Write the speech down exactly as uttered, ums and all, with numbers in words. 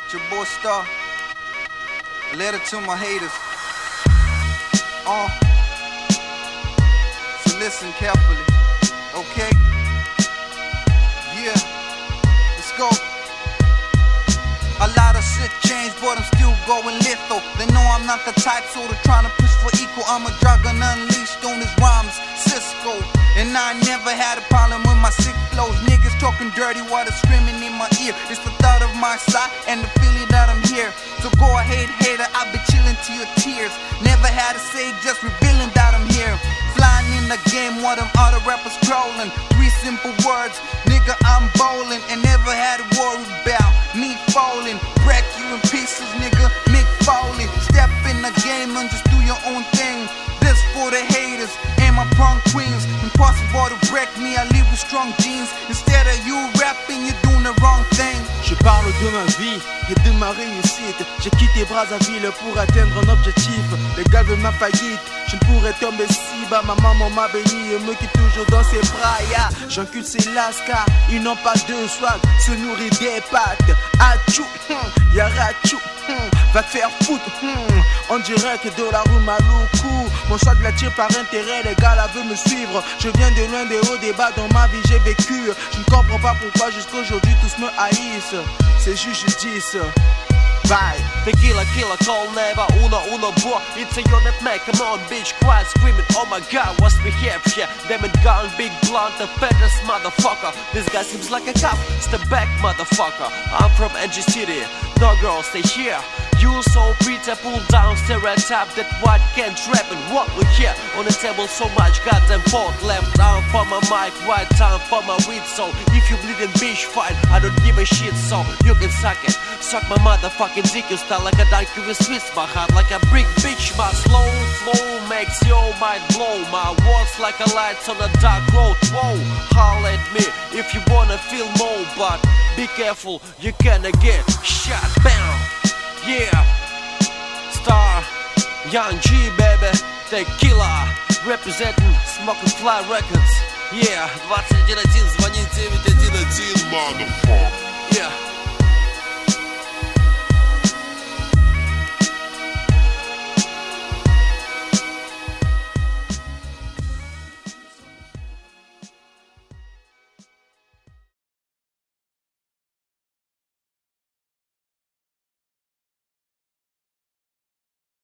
It's your boy Star. A letter to my haters. Uh, so listen carefully, okay? Yeah, let's go. A lot of shit changed, but I'm still going lethal. They know I'm not the type, so they're trying to push for equal. I'm a dragon unleashed on his rhymes, Cisco. And I never had a problem with my sick flows. Niggas talking dirty while they're screaming in my ear. It's the thought of my side and the feeling that I'm here. So go ahead, hater, I'll be chilling to your tears. Never had to say, just revealing that I'm here. Flying in the game while them other rappers trolling. Three simple words, nigga, I'm bowling. And never had to worry about me falling. Break you in pieces, nigga, Mick Foley. Step in the game and just do your own thing. This for the haters and my punk queens. Impossible to break me, I live with strong genes. Instead of you rapping, you're doing the wrong thing. Je parle de ma vie et de ma réussite. J'ai quitté Brazzaville pour atteindre un objectif. Les gars veulent ma faillite, je ne pourrais tomber si bas. Ma maman m'a béni et me quitte toujours dans ses bras. Yeah. J'encule ses lascars, ils n'ont pas de swag. Se nourrit des pâtes. Achou, hmm, y'a rachou, hmm, va te faire foutre. Hmm. On dirait que de la rue Maloukou. Mon choix de la tire par intérêt, les gars là veulent me suivre. Je viens de loin, des hauts, des bas, dans ma vie j'ai vécu. Je ne comprends pas pourquoi jusqu'aujourd'hui tous me haïssent. C'est juste justice. Bye. Tequila killer, call never uno uno boy. It's a unit man, come on bitch, quiet screaming. Oh my god, what's behave? Yeah, them and gun, big blunt, the fattest motherfucker. This guy seems like a cop, step back motherfucker. I'm from Edgy City, no girls stay here. You so pretty, pull down stereotype that white can't rap and what we hear. On the table so much goddamn fault. Left arm for my mic, right arm for my weed. So if you bleeding bitch, fine, I don't give a shit. So you can suck it, suck my motherfucking dick. You style like a donkey with Swiss, my heart like a brick bitch. My slow flow makes your mind blow. My words like a light on a dark road. Whoa, holler at me if you wanna feel more, but be careful, you gonna get shot. Bam. Yeah, Star, Young G, baby, Tequila, representing Smoke and Fly Records. Yeah, двадцать один один, звони девять один один, motherfucker.